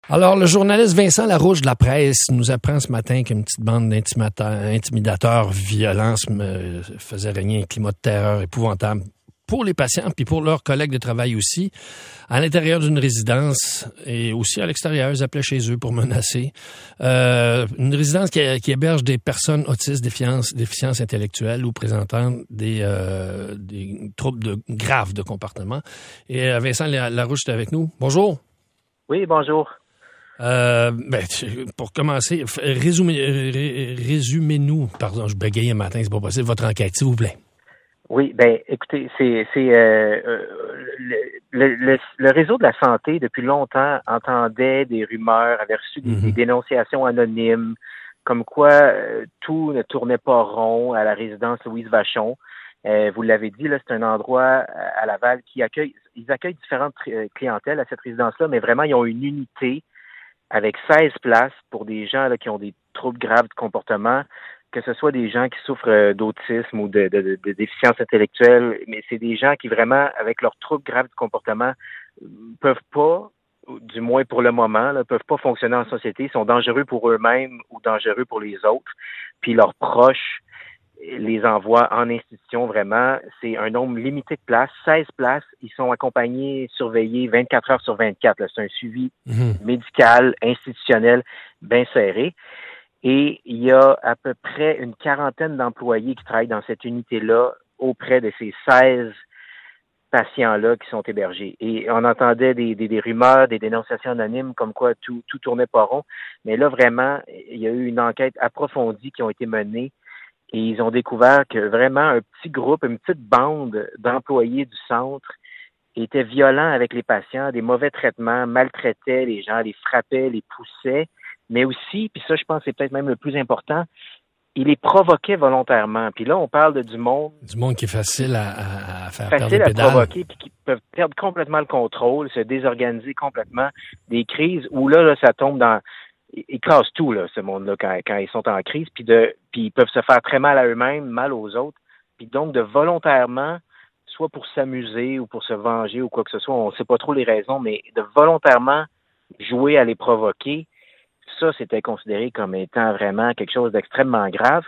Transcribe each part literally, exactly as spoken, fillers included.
Alors, le journaliste Vincent Larouche de La Presse nous apprend ce matin qu'une petite bande d'intimidateurs violents me faisait régner un climat de terreur épouvantable pour les patients puis pour leurs collègues de travail aussi, à l'intérieur d'une résidence et aussi à l'extérieur. Ils appelaient chez eux pour menacer. Euh, une résidence qui, qui héberge des personnes autistes, déficiences, déficiences intellectuelles ou présentant des, euh, des troubles de, graves de comportement. Et euh, Vincent Larouche est avec nous. Bonjour. Oui, bonjour. Euh, ben, pour commencer, résumez, résumez-nous, pardon, je bégayais un matin, c'est pas possible, votre enquête, s'il vous plaît. Oui, ben, écoutez, c'est, c'est euh, le, le, le, le réseau de la santé depuis longtemps entendait des rumeurs, avait reçu des, mm-hmm. des dénonciations anonymes, comme quoi euh, tout ne tournait pas rond à la résidence Louise Vachon. Euh, vous l'avez dit, là, c'est un endroit à Laval qui accueille, ils accueillent différentes clientèles à cette résidence-là, mais vraiment, ils ont une unité avec seize places pour des gens là, qui ont des troubles graves de comportement, que ce soit des gens qui souffrent d'autisme ou de, de, de, de déficience intellectuelle, mais c'est des gens qui vraiment, avec leurs troubles graves de comportement, peuvent pas, du moins pour le moment, ne peuvent pas fonctionner en société, sont dangereux pour eux-mêmes ou dangereux pour les autres, puis leurs proches les envoient en institution vraiment. C'est un nombre limité de places, seize places. Ils sont accompagnés, surveillés vingt-quatre heures sur vingt-quatre. Là. C'est un suivi mmh. médical, institutionnel, bien serré. Et il y a à peu près une quarantaine d'employés qui travaillent dans cette unité-là auprès de ces seize patients-là qui sont hébergés. Et on entendait des, des, des rumeurs, des dénonciations anonymes comme quoi tout, tout tournait pas rond. Mais là, vraiment, il y a eu une enquête approfondie qui a été menée. Et ils ont découvert que vraiment un petit groupe, une petite bande d'employés du centre étaient violents avec les patients, des mauvais traitements, maltraitaient les gens, les frappaient, les poussaient, mais aussi, puis ça je pense que c'est peut-être même le plus important, ils les provoquaient volontairement. Puis là, on parle de du monde... Du monde qui est facile à, à faire perdre les pédales. Facile à provoquer, puis qui peuvent perdre complètement le contrôle, se désorganiser complètement, des crises où là, là ça tombe dans... Ils cassent tout, là, ce monde-là, quand, quand ils sont en crise, puis de, puis ils peuvent se faire très mal à eux-mêmes, mal aux autres, puis donc de volontairement, soit pour s'amuser ou pour se venger ou quoi que ce soit, on ne sait pas trop les raisons, mais de volontairement jouer à les provoquer, ça, c'était considéré comme étant vraiment quelque chose d'extrêmement grave,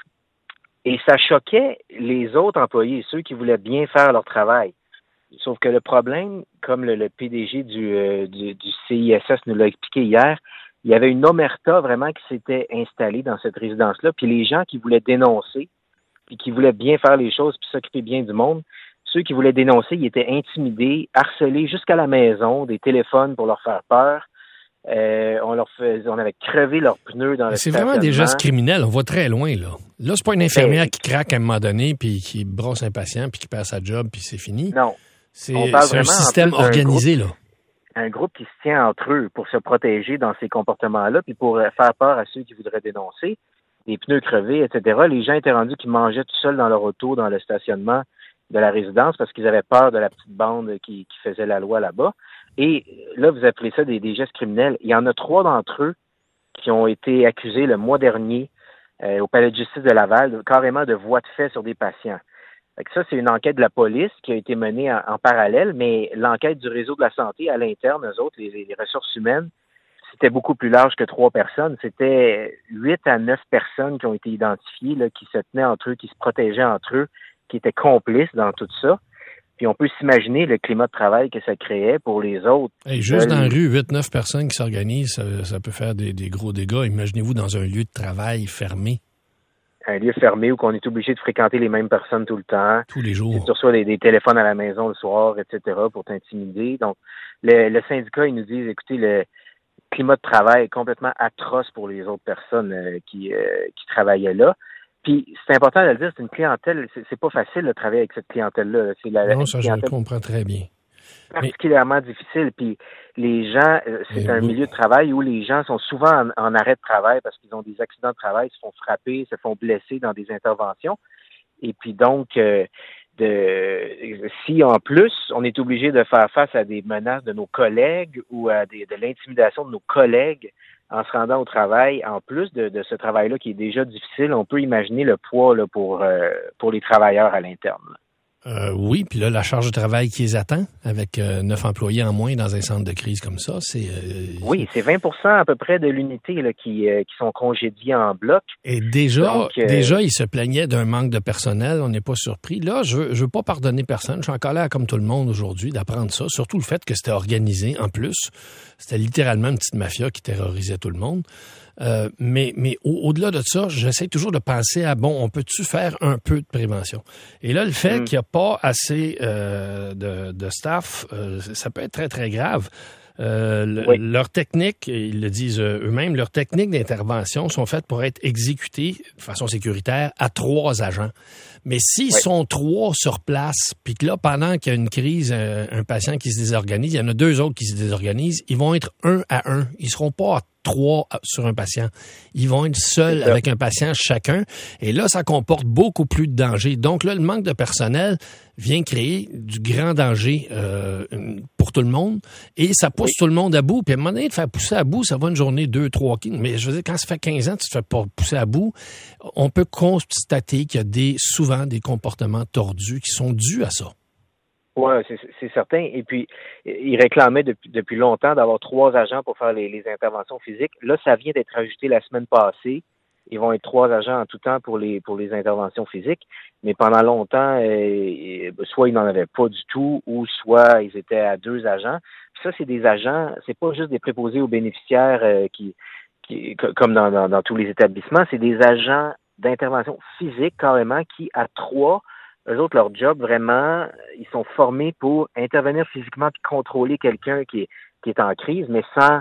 et ça choquait les autres employés, ceux qui voulaient bien faire leur travail. Sauf que le problème, comme le, le P D G du, euh, du, du C I S S nous l'a expliqué hier, il y avait une omerta vraiment qui s'était installée dans cette résidence-là, puis les gens qui voulaient dénoncer, puis qui voulaient bien faire les choses, puis s'occuper bien du monde, ceux qui voulaient dénoncer, ils étaient intimidés, harcelés jusqu'à la maison, des téléphones pour leur faire peur. Euh, on leur faisait, on avait crevé leurs pneus dans le C'est vraiment des gestes criminels, on va très loin, là. Là, c'est pas une infirmière ben, qui craque à un moment donné, puis qui brosse un patient, puis qui perd sa job, puis c'est fini. Non. C'est, c'est un système organisé, groupe, là. Un groupe qui se tient entre eux pour se protéger dans ces comportements-là, puis pour faire peur à ceux qui voudraient dénoncer, des pneus crevés, et cetera. Les gens étaient rendus qui mangeaient tout seuls dans leur auto, dans le stationnement de la résidence, parce qu'ils avaient peur de la petite bande qui, qui faisait la loi là-bas. Et là, vous appelez ça des, des gestes criminels. Il y en a trois d'entre eux qui ont été accusés le mois dernier euh, au palais de justice de Laval, carrément de voies de fait sur des patients. Fait que ça, c'est une enquête de la police qui a été menée en, en parallèle, mais l'enquête du réseau de la santé à l'interne, eux autres, les, les ressources humaines, c'était beaucoup plus large que trois personnes. C'était huit à neuf personnes qui ont été identifiées, là, qui se tenaient entre eux, qui se protégeaient entre eux, qui étaient complices dans tout ça. Puis on peut s'imaginer le climat de travail que ça créait pour les autres. Hey, juste dans la rue, huit neuf personnes qui s'organisent, ça, ça peut faire des, des gros dégâts. Imaginez-vous dans un lieu de travail fermé. Un lieu fermé où on est obligé de fréquenter les mêmes personnes tout le temps. Tous les jours. Tu reçois des, des téléphones à la maison le soir, et cetera pour t'intimider. Donc, le, le syndicat, ils nous disent, écoutez, le climat de travail est complètement atroce pour les autres personnes euh, qui, euh, qui travaillaient là. Puis, c'est important de le dire, c'est une clientèle, c'est, c'est pas facile de travailler avec cette clientèle-là. C'est la, non, ça, je le comprends très bien. Particulièrement mais... difficile. Puis, les gens, c'est mais un oui. milieu de travail où les gens sont souvent en, en arrêt de travail parce qu'ils ont des accidents de travail, se font frapper, se font blesser dans des interventions. Et puis, donc, euh, de, si en plus, on est obligé de faire face à des menaces de nos collègues ou à des, de l'intimidation de nos collègues en se rendant au travail, en plus de, de ce travail-là qui est déjà difficile, on peut imaginer le poids là, pour, euh, pour les travailleurs à l'interne. Euh, oui, puis là, la charge de travail qui les attend, avec euh, neuf employés en moins dans un centre de crise comme ça, c'est... Euh, oui, c'est vingt pour cent à peu près de l'unité là, qui, euh, qui sont congédiés en bloc. Et déjà, Donc, euh... déjà, ils se plaignaient d'un manque de personnel, on n'est pas surpris. Là, je veux, je veux pas pardonner personne, je suis en colère comme tout le monde aujourd'hui d'apprendre ça, surtout le fait que c'était organisé en plus. C'était littéralement une petite mafia qui terrorisait tout le monde. Euh, mais mais au, au-delà de ça, j'essaie toujours de penser à, bon, on peut-tu faire un peu de prévention? Et là, le fait mmh. qu'il n'y a pas assez euh, de, de staff, euh, ça peut être très, très grave. Euh, le, oui. Leurs techniques, ils le disent eux-mêmes, leurs techniques d'intervention sont faites pour être exécutées de façon sécuritaire à trois agents. Mais s'ils oui. sont trois sur place, puis que là, pendant qu'il y a une crise, un, un patient qui se désorganise, il y en a deux autres qui se désorganisent, ils vont être un à un. Ils seront pas à trois sur un patient. Ils vont être seuls avec un patient chacun. Et là, ça comporte beaucoup plus de danger. Donc là, le manque de personnel vient créer du grand danger euh, pour tout le monde. Et ça pousse oui. tout le monde à bout. Puis à un moment donné, de faire pousser à bout, ça va une journée, deux, trois, quinze. Mais je veux dire, quand ça fait quinze ans, tu te fais pas pousser à bout, on peut constater qu'il y a des, souvent des comportements tordus qui sont dus à ça. Oui, c'est, c'est certain. Et puis, ils réclamaient depuis, depuis longtemps d'avoir trois agents pour faire les, les interventions physiques. Là, ça vient d'être ajouté la semaine passée. Ils vont être trois agents en tout temps pour les pour les interventions physiques. Mais pendant longtemps, euh, soit ils n'en avaient pas du tout, ou soit ils étaient à deux agents. Puis ça, c'est des agents, c'est pas juste des préposés aux bénéficiaires euh, qui, qui comme dans, dans, dans tous les établissements, c'est des agents d'intervention physique carrément qui, à trois, eux autres, leur job, vraiment, ils sont formés pour intervenir physiquement et contrôler quelqu'un qui est, qui est en crise, mais sans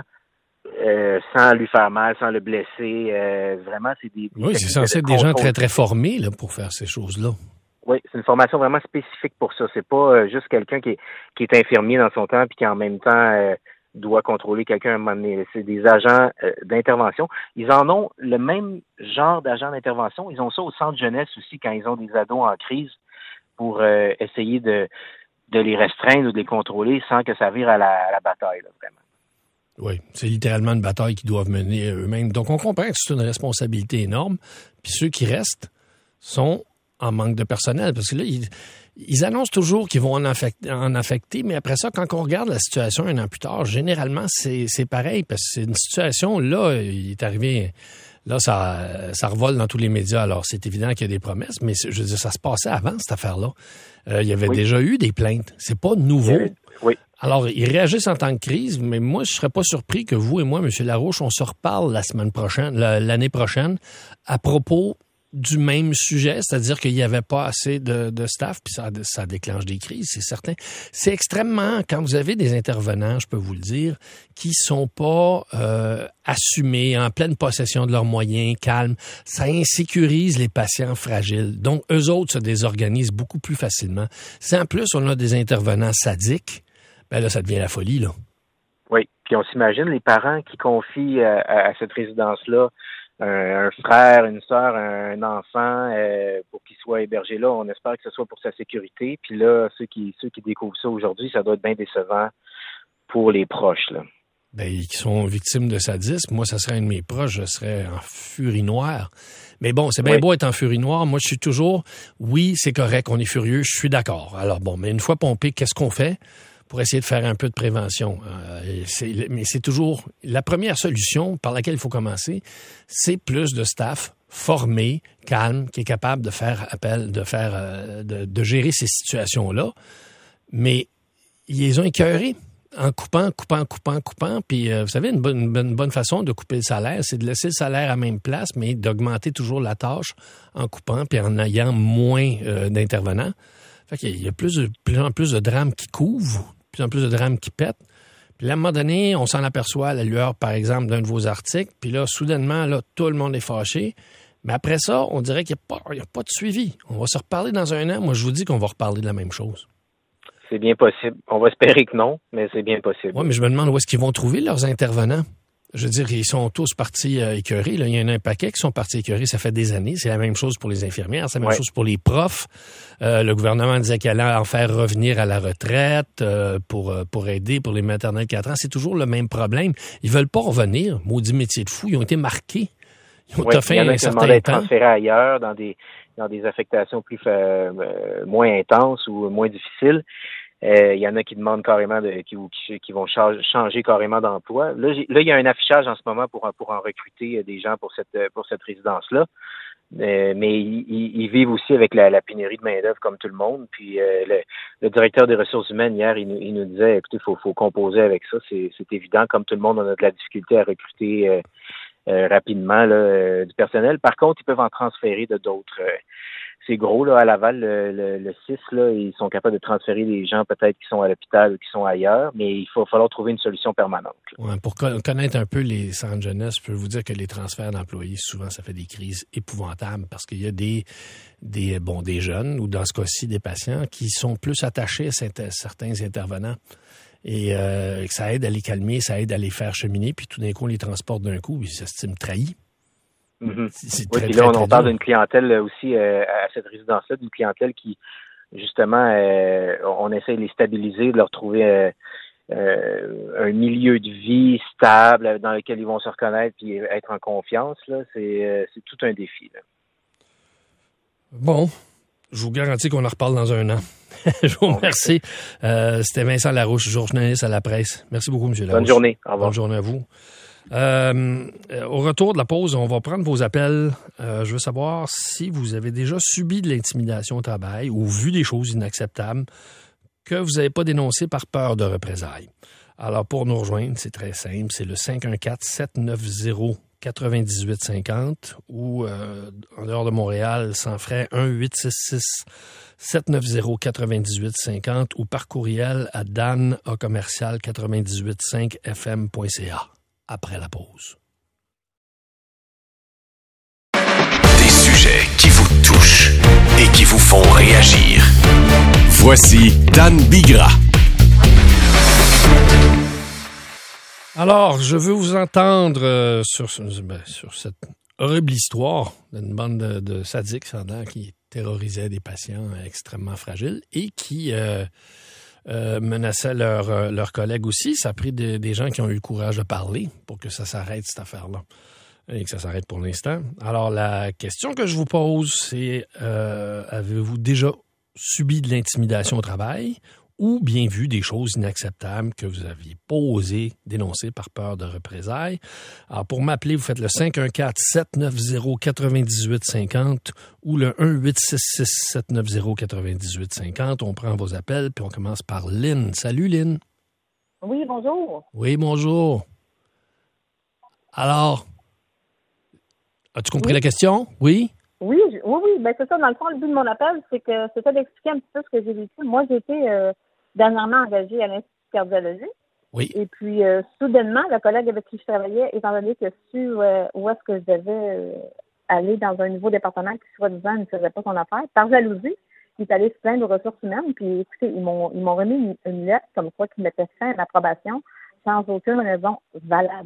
euh, sans lui faire mal, sans le blesser. Euh, vraiment, c'est des... des oui, c'est censé être des gens très, très formés là, pour faire ces choses-là. Oui, c'est une formation vraiment spécifique pour ça. C'est pas euh, juste quelqu'un qui est, qui est infirmier dans son temps puis qui, en même temps, euh, doit contrôler quelqu'un à un moment donné. C'est des agents euh, d'intervention. Ils en ont le même genre d'agents d'intervention. Ils ont ça au centre jeunesse aussi quand ils ont des ados en crise, pour euh, essayer de, de les restreindre ou de les contrôler sans que ça vire à la, à la bataille, là, vraiment. Oui, c'est littéralement une bataille qu'ils doivent mener eux-mêmes. Donc, on comprend que c'est une responsabilité énorme. Puis ceux qui restent sont en manque de personnel. Parce que là, ils, ils annoncent toujours qu'ils vont en affecter, en affecter, mais après ça, quand on regarde la situation un an plus tard, généralement, c'est, c'est pareil. Parce que c'est une situation, là, il est arrivé... Là, ça, ça revole dans tous les médias. Alors, c'est évident qu'il y a des promesses, mais je veux dire, ça se passait avant, cette affaire-là. Euh, il y avait oui. déjà eu des plaintes. C'est pas nouveau. Oui. oui. Alors, ils réagissent en tant que crise, mais moi, je serais pas surpris que vous et moi, M. Larouche, on se reparle la semaine prochaine, l'année prochaine, à propos du même sujet, c'est-à-dire qu'il n'y avait pas assez de, de staff, puis ça, ça déclenche des crises, c'est certain. C'est extrêmement, quand vous avez des intervenants, je peux vous le dire, qui sont pas euh, assumés, en pleine possession de leurs moyens, calmes, ça insécurise les patients fragiles. Donc, eux autres se désorganisent beaucoup plus facilement. Si en plus on a des intervenants sadiques, ben là, ça devient la folie, là. Oui, puis on s'imagine les parents qui confient à, à cette résidence-là un, un frère, une sœur, un enfant euh, pour qu'il soit hébergé là. On espère que ce soit pour sa sécurité. Puis là, ceux qui ceux qui découvrent ça aujourd'hui, ça doit être bien décevant pour les proches, là. Ben, qui sont victimes de sadisme. Moi, ça serait un de mes proches, je serais en furie noire. Mais bon, c'est bien oui. beau être en furie noire. Moi, je suis toujours, oui, c'est correct, on est furieux, je suis d'accord. Alors bon, mais une fois pompé, qu'est-ce qu'on fait pour essayer de faire un peu de prévention? Euh, c'est, mais c'est toujours la première solution par laquelle il faut commencer, c'est plus de staff formé, calme, qui est capable de faire appel, de faire, euh, de, de gérer ces situations-là. Mais ils les ont écœurés en coupant, coupant, coupant, coupant. Puis, euh, vous savez, une bonne, une, bonne, une bonne façon de couper le salaire, c'est de laisser le salaire à la même place, mais d'augmenter toujours la tâche en coupant puis en ayant moins euh, d'intervenants. Fait qu'il y a plus, de, plus en plus de drames qui couvrent, plus en plus de drames qui pètent. Puis là, à un moment donné, on s'en aperçoit à la lueur, par exemple, d'un de vos articles. Puis là, soudainement, là, tout le monde est fâché. Mais après ça, on dirait qu'il n'y a, a pas de suivi. On va se reparler dans un an. Moi, je vous dis qu'on va reparler de la même chose. C'est bien possible. On va espérer que non, mais c'est bien possible. Oui, mais je me demande où est-ce qu'ils vont trouver leurs intervenants. Je veux dire, ils sont tous partis euh, écœurés. Là. Il y en a un paquet qui sont partis écœurés. Ça fait des années. C'est la même chose pour les infirmières. C'est la même ouais. chose pour les profs. Euh, le gouvernement disait qu'il allait en faire revenir à la retraite euh, pour pour aider pour les maternelles quatre ans. C'est toujours le même problème. Ils veulent pas revenir. Maudit métier de fou. Ils ont été marqués. ils ont Oui, toffé il y en a un qui ont demandé certain à être temps. transférés ailleurs, dans des dans des affectations plus euh, moins intenses ou moins difficiles. Euh, il y en a qui demandent carrément de, qui, qui, qui vont changer, changer carrément d'emploi. Là, j'ai, là, il y a un affichage en ce moment pour pour en recruter des gens pour cette pour cette résidence-là. Euh, mais ils, ils vivent aussi avec la, la pénurie de main-d'œuvre comme tout le monde. Puis euh, le, le directeur des ressources humaines hier, il nous, il nous disait, écoutez, il faut, faut composer avec ça. C'est, c'est évident, comme tout le monde, on a de la difficulté à recruter euh, euh, rapidement là, euh, du personnel. Par contre, ils peuvent en transférer de d'autres. Euh, c'est gros, là, à Laval, le, le, le six, là, ils sont capables de transférer des gens peut-être qui sont à l'hôpital ou qui sont ailleurs, mais il va falloir trouver une solution permanente. Ouais, pour connaître un peu les centres de jeunesse, je peux vous dire que les transferts d'employés, souvent, ça fait des crises épouvantables parce qu'il y a des, des, bon, des jeunes, ou dans ce cas-ci, des patients, qui sont plus attachés à certains intervenants. Et euh, ça aide à les calmer, ça aide à les faire cheminer, puis tout d'un coup, on les transporte d'un coup, ils s'estiment trahis. Mm-hmm. C'est oui, très, puis là, très, on, très on parle dur. d'une clientèle aussi euh, à cette résidence-là, d'une clientèle qui, justement, euh, on essaie de les stabiliser, de leur trouver euh, euh, un milieu de vie stable dans lequel ils vont se reconnaître et être en confiance. Là, c'est, euh, c'est tout un défi. Là. Bon, je vous garantis qu'on en reparle dans un an. Je vous remercie. Euh, c'était Vincent Larouche, journaliste à la presse. Merci beaucoup, M. Larouche. Bonne journée. Au revoir. Bonne journée à vous. Euh, au retour de la pause, on va prendre vos appels. Euh, je veux savoir si vous avez déjà subi de l'intimidation au travail ou vu des choses inacceptables que vous n'avez pas dénoncées par peur de représailles. Alors, pour nous rejoindre, c'est très simple. C'est le cinq un quatre, sept neuf zéro, quatre huit cinq zéro ou euh, en dehors de Montréal, sans frais, un huit six six, sept neuf zéro, quatre huit cinq zéro ou par courriel à dan a commercial quatre-vingt-dix-huit cinq f m point c a. Après la pause. Des sujets qui vous touchent et qui vous font réagir. Voici Dan Bigra. Alors, je veux vous entendre euh, sur, ben, sur cette horrible histoire d'une bande de, de sadiques sans dents qui terrorisaient des patients extrêmement fragiles et qui euh, euh, menaçaient leurs euh, leurs collègues aussi. Ça a pris de, des gens qui ont eu le courage de parler pour que ça s'arrête, cette affaire-là, et que ça s'arrête pour l'instant. Alors, la question que je vous pose, c'est euh, avez-vous déjà subi de l'intimidation au travail ou bien vu des choses inacceptables que vous aviez pas osé dénoncer par peur de représailles? Alors, pour m'appeler, vous faites le cinq un quatre, sept neuf zéro, quatre huit cinq zéro ou le un huit six six, sept neuf zéro, quatre huit cinq zéro. On prend vos appels, puis on commence par Lynn. Salut, Lynn. Oui, bonjour. Oui, bonjour. Alors, as-tu compris oui. la question? Oui? Oui, je, oui, oui. Ben, c'est ça. Dans le fond, le but de mon appel, c'est que c'était d'expliquer un petit peu ce que j'ai vécu. Moi, j'ai été euh, dernièrement engagée à l'Institut de cardiologie. Oui. Et puis, euh, soudainement, le collègue avec qui je travaillais, étant donné que su euh, où est-ce que je devais euh, aller dans un nouveau département qui, soi-disant, ne faisait pas son affaire, par jalousie, il est allé se plaindre aux ressources humaines. Puis, écoutez, ils m'ont, ils m'ont remis une, une lettre comme quoi qu'ils mettaient fin à l'approbation sans aucune raison valable.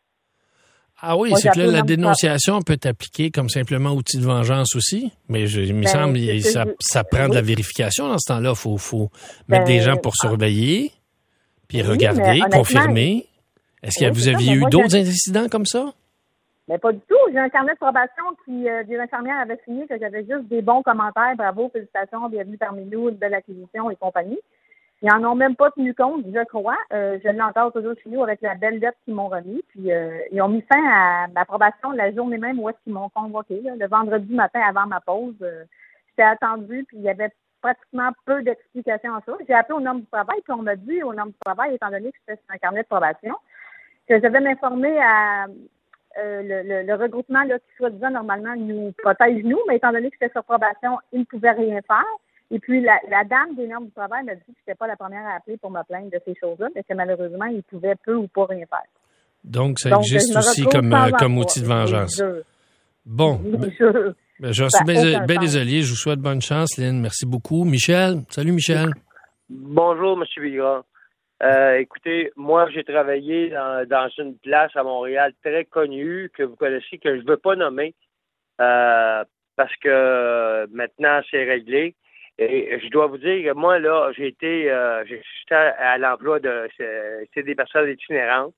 Ah oui, Moi, c'est que là, la de dénonciation peut être appliquée comme simplement outil de vengeance aussi, mais je, il me ben, semble que que ça, je... ça prend oui. de la vérification dans ce temps-là. Il faut, faut ben, mettre des gens pour surveiller, puis oui, regarder, confirmer. Est-ce que oui, vous aviez ça, eu moi, d'autres j'ai... incidents comme ça? Ben, pas du tout. J'ai un carnet de probation qui, euh, des infirmières avaient signé que j'avais juste des bons commentaires. Bravo, félicitations, bienvenue parmi nous, une belle acquisition et compagnie. Ils n'en ont même pas tenu compte, je crois. Euh, je l'entends toujours chez nous avec la belle lettre qu'ils m'ont remis. Puis euh, ils ont mis fin à ma probation la journée même où est-ce qu'ils m'ont convoqué. Là, le vendredi matin avant ma pause. Euh, j'étais attendue, puis il y avait pratiquement peu d'explications à ça. J'ai appelé aux normes du travail, puis on m'a dit aux normes du travail, étant donné que c'était sur un carnet de probation, que je devais m'informer à euh, le, le, le regroupement là, qui, soi-disant, normalement, nous protège nous, mais étant donné que j'étais sur probation, ils ne pouvaient rien faire. Et puis, la, la dame des normes du travail m'a dit que je n'étais pas la première à appeler pour me plaindre de ces choses-là, mais que malheureusement, ils pouvaient peu ou pas rien faire. Donc, ça Donc, existe aussi comme, euh, comme outil de vengeance. Je, bon, ben, je, ben, j'en suis bien, bien désolé. Je vous souhaite bonne chance, Lynn. Merci beaucoup. Michel, salut Michel. Bonjour, M. Bigra. Euh, écoutez, moi, j'ai travaillé dans, dans une place à Montréal très connue que vous connaissez, que je ne veux pas nommer, euh, parce que maintenant, c'est réglé. Et je dois vous dire que moi, là, j'ai été, euh, j'étais à l'emploi de, c'est des personnes itinérantes.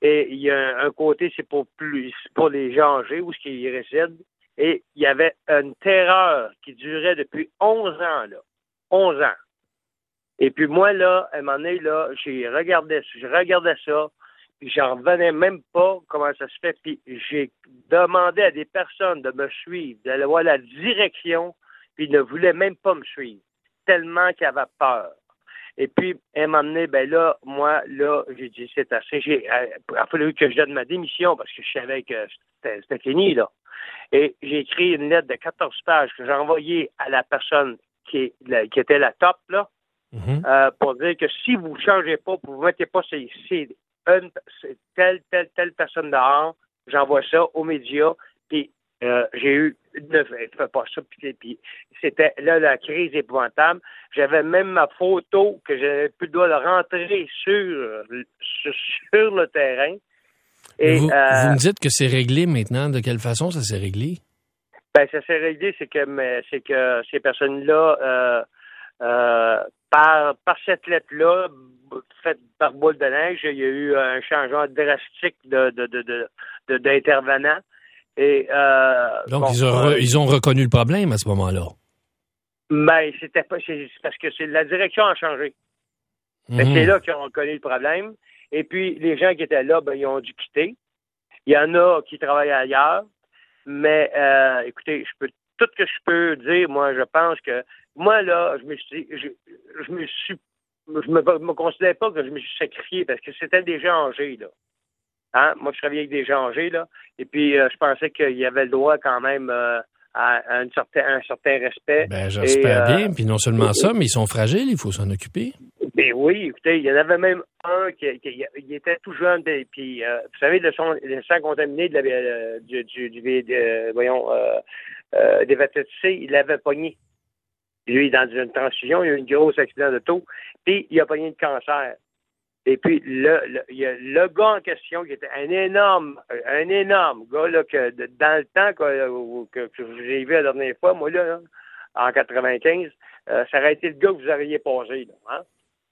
Et il y a un, un côté, c'est pour plus pour les gens âgés, où ce qui résident. Et il y avait une terreur qui durait depuis onze ans, là. onze ans. Et puis moi, là, à un moment donné, là, j'ai regardé, je regardais ça, puis j'en revenais même pas comment ça se fait. Puis j'ai demandé à des personnes de me suivre, d'aller voir la direction, puis ils ne voulaient même pas me suivre, tellement qu'ils avaient peur. Et puis, à un moment donné, ben là, moi, là, j'ai dit, c'est assez. J'ai, euh, il a fallu que je donne ma démission parce que je savais que c'était, c'était fini, là. Et j'ai écrit une lettre de quatorze pages que j'ai envoyée à la personne qui, est, la, qui était la top, là, mm-hmm. euh, pour dire que si vous ne changez pas, vous ne mettez pas c'est, c'est une, c'est telle, telle, telle personne dehors, j'envoie ça aux médias, puis euh, j'ai eu ne fais pas ça, puis, puis c'était là la crise épouvantable. J'avais même ma photo que j'avais plus le droit de rentrer sur, sur, sur le terrain. Et, vous, euh, vous me dites que c'est réglé maintenant. De quelle façon ça s'est réglé? Ben, ça s'est réglé, c'est que mais, c'est que ces personnes-là, euh, euh, par, par cette lettre-là, faite par boule de neige, il y a eu un changement drastique de, de, de, de, de d'intervenants. Et, euh, Donc, bon, ils, ont re, ils ont reconnu le problème à ce moment-là. Ben, c'était pas, c'est, c'est parce que c'est, la direction a changé. Mm-hmm. Ben, c'est là qu'ils ont reconnu le problème. Et puis, les gens qui étaient là, ben, ils ont dû quitter. Il y en a qui travaillent ailleurs. Mais, euh, écoutez, je peux, tout ce que je peux dire, moi, je pense que, moi, là, je me suis, je, je me suis, je me, me considère pas que je me suis sacrifié parce que c'était des gens âgés, là. Hein? Moi, je travaillais avec des gens âgés, là. Et puis, euh, je pensais qu'il y avait le droit quand même euh, à, à une certain, un certain respect. Ben, j'espère et, bien. Euh, puis non seulement et, ça, mais ils sont fragiles, il faut s'en occuper. Ben oui, écoutez, il y en avait même un qui, qui il était tout jeune. Puis, euh, vous savez, le sang, le sang contaminé de la, euh, du, du, du de, voyons, euh, euh, des hépatites C, il l'avait pogné. Lui, dans une transfusion, il a eu une grosse accident d'auto, puis il a pogné le cancer. Et puis, le, le, il y a le gars en question, qui était un énorme, un énorme gars, là, que dans le temps que, que, que j'ai vu la dernière fois, moi, là, là en quatre-vingt-quinze, euh, ça aurait été le gars que vous auriez passé, là, hein?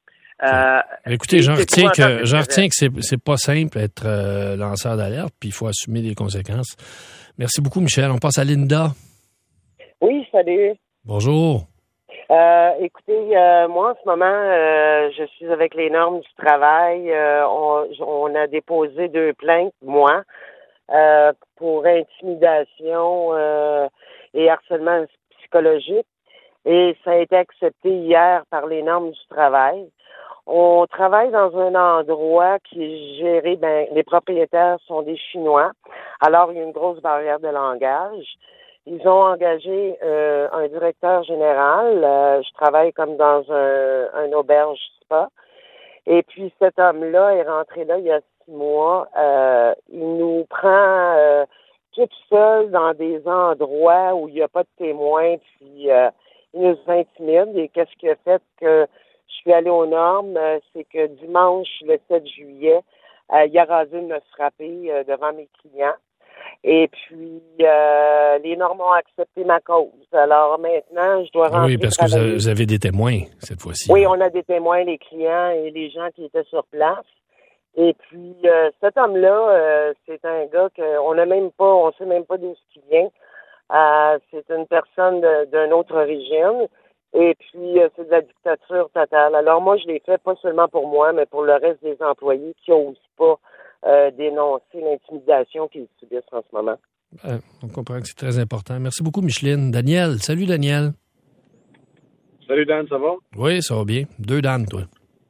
Euh, Écoutez, j'en retiens que, j'en retiens que c'est, c'est pas simple d'être euh, lanceur d'alerte, puis il faut assumer les conséquences. Merci beaucoup, Michel. On passe à Linda. Oui, salut. Bonjour. Euh, écoutez, euh, moi, en ce moment, euh, je suis avec les normes du travail. Euh, on, on a déposé deux plaintes, moi, euh, pour intimidation euh, et harcèlement psychologique. Et ça a été accepté hier par les normes du travail. On travaille dans un endroit qui est géré, ben, les propriétaires sont des Chinois. Alors, il y a une grosse barrière de langage. Ils ont engagé euh, un directeur général. Euh, je travaille comme dans un, un auberge spa. Et puis, cet homme-là est rentré là il y a six mois. Euh, il nous prend euh, tout seul dans des endroits où il n'y a pas de témoins, puis euh, il nous intimide. Et qu'est-ce qui a fait que je suis allée aux normes? Euh, c'est que dimanche, le sept juillet, euh, il a rasé me frapper euh, devant mes clients. Et puis, euh, les normes ont accepté ma cause. Alors maintenant, je dois rentrer. Oui, parce que vous avez, vous avez des témoins cette fois-ci. Oui, on a des témoins, les clients et les gens qui étaient sur place. Et puis, euh, cet homme-là, euh, c'est un gars qu'on n'a même pas, on sait même pas d'où il vient. Euh, c'est une personne de, d'une autre origine. Et puis, euh, c'est de la dictature totale. Alors moi, je l'ai fait pas seulement pour moi, mais pour le reste des employés qui n'osent pas Euh, dénoncer l'intimidation qu'ils subissent en ce moment. Ben, on comprend que c'est très important. Merci beaucoup, Micheline. Daniel, salut Daniel. Salut Dan, ça va? Oui, ça va bien. Deux Dan, toi.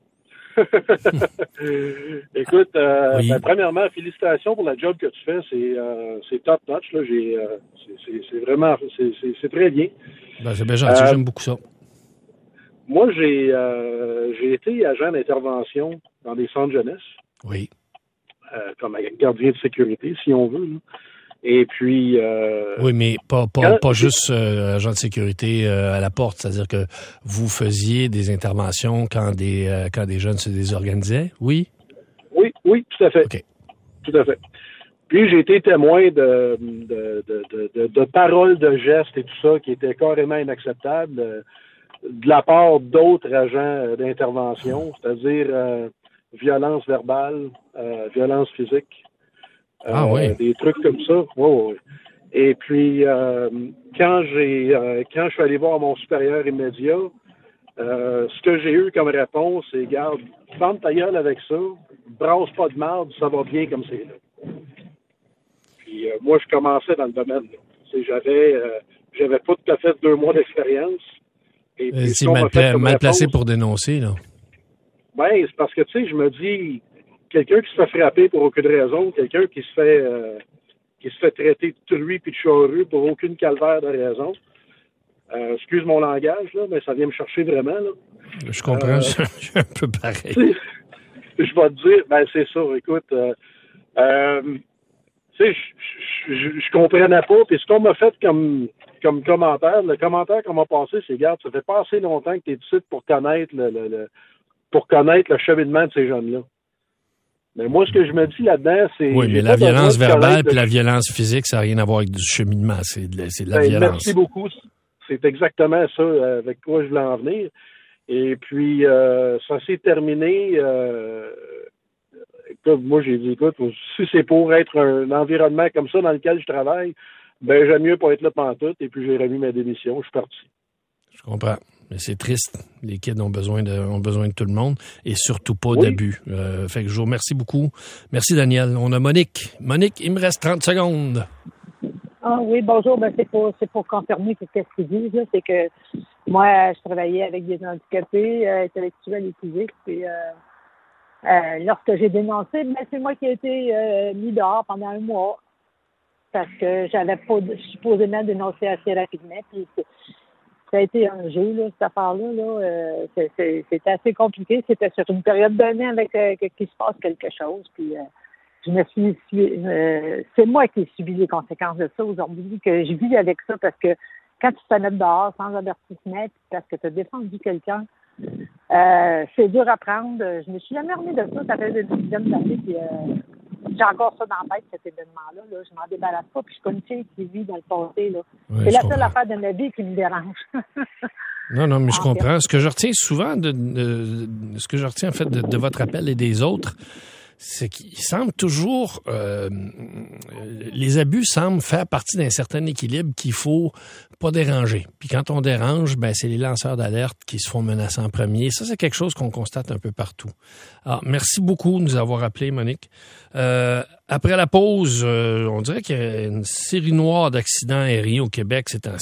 Écoute, euh, oui. ben, premièrement, félicitations pour la job que tu fais. C'est, euh, c'est top notch. Là. J'ai, euh, c'est, c'est, c'est vraiment, c'est, c'est, c'est très bien. Ben, c'est bien gentil, euh, j'aime beaucoup ça. Moi, j'ai, euh, j'ai été agent d'intervention dans des centres jeunesse. Oui. Euh, comme gardien de sécurité, si on veut. Là. Et puis... Euh, oui, mais pas, pas, quand, pas juste euh, agent de sécurité euh, à la porte. C'est-à-dire que vous faisiez des interventions quand des euh, quand des jeunes se désorganisaient, oui? Oui, oui, tout à fait. Okay. Tout à fait. Puis j'ai été témoin de, de, de, de, de, de paroles, de gestes et tout ça qui étaient carrément inacceptables de, de la part d'autres agents d'intervention. C'est-à-dire... Euh, violence verbale, euh, violence physique. Euh, ah oui. Des trucs comme ça. Oh, oui. Et puis, euh, quand j'ai euh, quand je suis allé voir mon supérieur immédiat, euh, ce que j'ai eu comme réponse, c'est, garde, ferme ta gueule avec ça, brasse pas de marde, ça va bien comme c'est là. Puis euh, moi, je commençais dans le domaine. C'est, j'avais euh, j'avais pas tout à fait deux mois d'expérience. Et puis, c'est mal, pla- mal placé pour dénoncer, là. Oui, c'est parce que, tu sais, je me dis, quelqu'un qui se fait frapper pour aucune raison, quelqu'un qui se fait euh, qui se fait traiter de truie puis de charrue pour aucune calvaire de raison. Euh, excuse mon langage, là, mais ça vient me chercher vraiment, là. Je comprends, euh, je suis un peu pareil. Je vais te dire, ben c'est ça, écoute, euh, euh, tu sais, je, je, je comprenais pas, puis ce qu'on m'a fait comme comme commentaire, le commentaire qu'on m'a passé, c'est, regarde, ça fait pas assez longtemps que tu es ici pour connaître le, le, le pour connaître le cheminement de ces jeunes-là. Mais moi, ce que je me dis là-dedans, c'est... Oui, mais la violence verbale puis la violence physique, ça n'a rien à voir avec du cheminement. C'est de la, c'est de la ben, violence. Merci beaucoup. C'est exactement ça avec quoi je voulais en venir. Et puis, euh, ça s'est terminé... Euh, écoute, moi, j'ai dit, écoute, si c'est pour être un environnement comme ça dans lequel je travaille, ben j'aime mieux pas être là pantoute. Et puis, j'ai remis ma démission. Je suis parti. Je comprends. Mais c'est triste. Les kids ont besoin de, ont besoin de tout le monde et surtout pas oui. d'abus. Euh, fait que je vous remercie beaucoup. Merci, Daniel. On a Monique. Monique, il me reste trente secondes. Ah oui, bonjour. Ben, c'est pour, c'est pour confirmer ce que tu dis, là. C'est que moi, je travaillais avec des handicapés euh, intellectuels et physiques. Puis, euh, euh, lorsque j'ai dénoncé, ben, c'est moi qui ai été euh, mis dehors pendant un mois parce que j'avais pas supposément dénoncé assez rapidement. Puis, c'est, ça a été un jeu, là, cette affaire-là. Là. Euh, c'est, c'est, c'était assez compliqué. C'était sur une période d'un an avec euh, qu'il se passe quelque chose. Puis, euh, je me suis, euh, c'est moi qui ai subi les conséquences de ça aujourd'hui, que je vis avec ça parce que quand tu te mets dehors sans avertissement, puis parce que tu as défendu quelqu'un, euh, c'est dur à prendre. Je me suis jamais remis de ça. Ça fait des dizaines d'années. Puis, euh, j'ai encore ça dans la tête, cet événement-là. Là. Je m'en débarrasse pas. Puis je connais une fille qui vit dans le passé. Là. Ouais, c'est la comprends. seule affaire de ma vie qui me dérange. Non, non, mais je en comprends. fait. Ce que je retiens souvent de, de, de ce que je retiens en fait de, de votre appel et des autres, c'est qu'il semble toujours euh, les abus semblent faire partie d'un certain équilibre qu'il faut pas déranger. Puis quand on dérange, ben c'est les lanceurs d'alerte qui se font menacer en premier. Ça, c'est quelque chose qu'on constate un peu partout. Alors, merci beaucoup de nous avoir appelés, Monique. Euh, après la pause, euh, on dirait qu'il y a une série noire d'accidents aériens au Québec ces temps-ci.